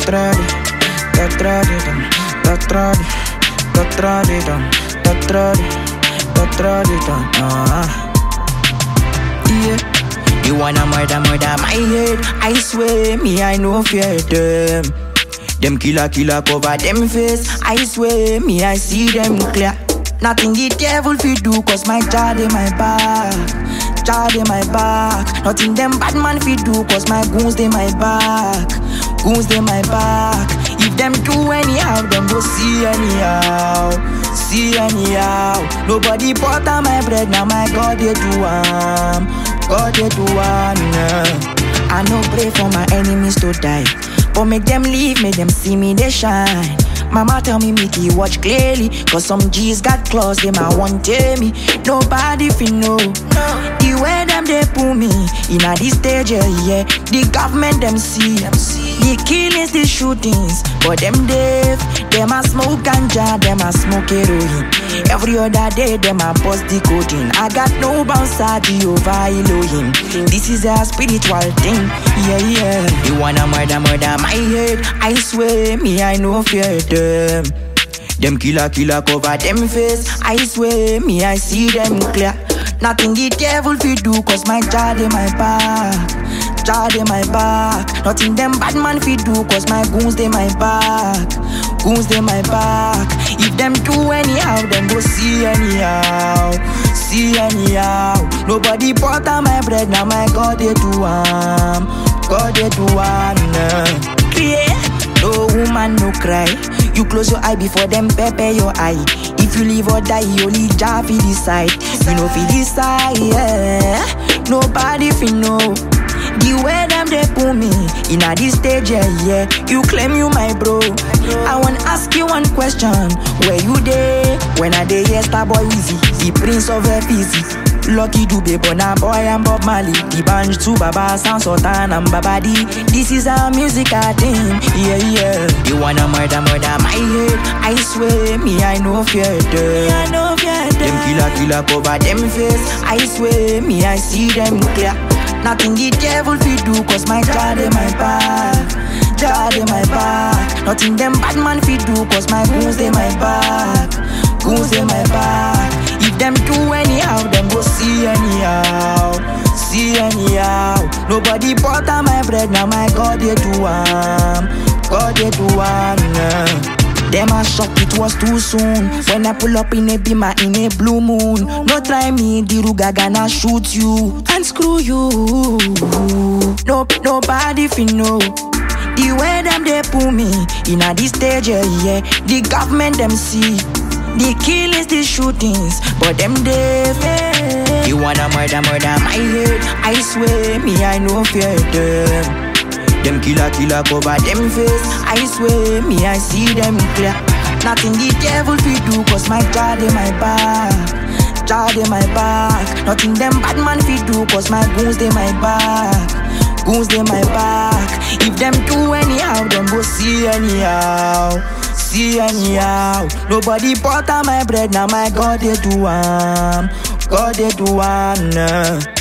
Yeah, you wanna murder my head. I swear, me I no fear them. Them killer cover them face. I swear, me I see them clear. Nothing the devil fi do, cause my child in my back. Child in my back. Nothing them bad man fi do, cause my goons in my back. Goons in my back. If them do anyhow, them go see anyhow. See anyhow. Nobody butter my bread, now my God they do God they do I no pray for my enemies to die, but make them leave, make them see me they shine. Mama tell me Mickey watch clearly, cause some G's got claws, they might want tell me. Nobody fi know the way them they pull me in a this stage, yeah. The government them see the killings, the shootings, but them deaf. Them a smoke ganja, them a smoke heroin. Every other day them a bust the codeine. I got no bounce at Jehovah Elohim. This is a spiritual thing, yeah. You wanna murder my head. I swear, me I no fear them. Them killer cover them face. I swear, me I see them clear. Nothing the devil fi do, cause my child in my back. Child in my back. Nothing them bad man fi do, cause my goons they my back. Goons they my back. If them do anyhow, them go see anyhow. See anyhow. Nobody butter my bread, now my God they do God they do yeah. No woman no cry. You close your eye before them pepper your eye. If you live or die, you only Jah fi decide. You know fi decide, yeah. Nobody fi know the way them they pull me in a this stage, yeah. You claim you my bro. I wanna ask you one question. Where you there? When I day yes, Starboy Weezy, the prince of FEZ. Lucky Dube, Bona Boy and Bob Marley. The band to Baba, Sound Sultan and Babadi. This is our musical team, yeah. You wanna murder my head. I swear, me I no fear them. Them killer cover them face. I swear, me I see them clear. Nothing the devil fi do, cause my child in my back. Child in my back. Nothing them bad man fi do, cause my goons in my back. Goons in my back. If them do anyhow, them go see anyhow. See anyhow. Nobody butter my bread, now my God they do God they do Them a shock, it was too soon. When I pull up in a beamer in a blue moon. No try me, the Ruga gonna shoot you and screw you. Nobody fi know the way them they pull me in a this stage, yeah. The government them see the killings, the shootings, but them deaf. You wanna murder my head. I swear, me I no fear them. Them killer cover them face. I swear, me I see them clear. Nothing the devil fi do, cause my child in my back. Child in my back. Nothing them bad man fi do, cause my goons they my back. Goons they my back. If them do anyhow, them go see anyhow. See anyhow. Nobody butter my bread, now my God they do God they do